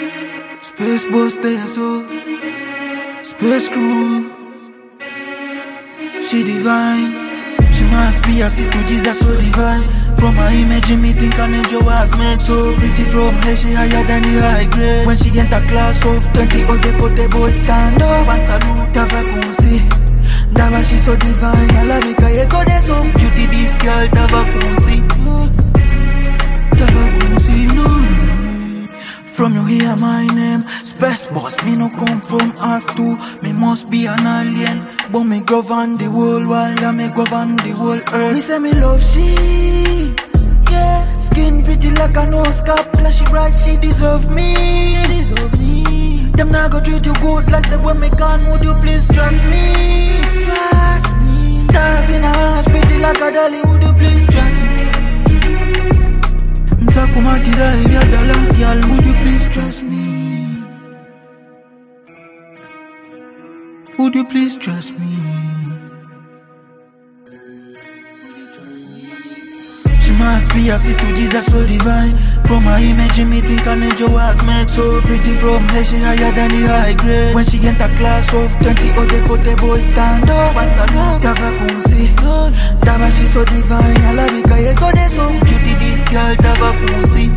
Space boss there so Space crew. She divine. She must be a sister to Jesus so divine. From her image me think an angel was made so pretty. From her she higher than the high grade. When she enter class of 20 all the 40 boys stand up and salute. Tava kunsi Dava she so divine. I love it cause you got this so beauty. This girl Tava kunsi no. From you hear my name, Space Boss, me no come from Earth too. Me must be an alien, but me govern the whole world and me govern the whole earth. Me say me love she, yeah. Skin pretty like a nose cap, flashy bright, she deserve me. She deserve me. Them not go treat you good like the way me can. Would you please trust me? Trust me. Stars in her eyes, pretty like a dolly. Would you please trust me? Nsakumatira ya dollar, girl, would you please trust me? Would you please trust me? She must be a sister to Jesus so divine. From her image me think an angel was made so pretty. From her she higher than the high grade. When she enter class of 20 all the 40 boys stand up and salute. Tava kunsi Dava she so divine. I love it cause you got this so beauty. This girl Tava kunsi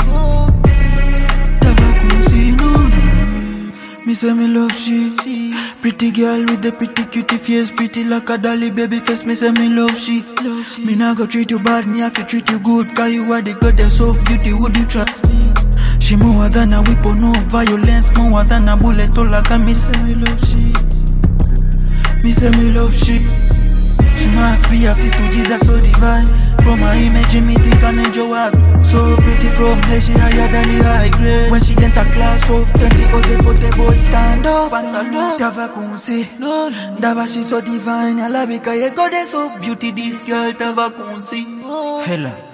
no. Me say me love she. Pretty girl with the pretty cutie face, pretty like a dolly baby face. Me say me love she. Me nah go treat you bad, me have to treat you good. Cause you are the goddess of beauty, would you trust me? She more than a weapon, no violence, more than a bullet. All like me say me love she. Me say me love she. She must be a sister to Jesus so divine. From her image me think an angel was so pretty. From her she higher than the high grade. When she enter class of 20 all the 40 boys stand up and salute. Tava kunsi Dava she so divine. I love it cause you got this of beauty. This girl Tava kunsi Hella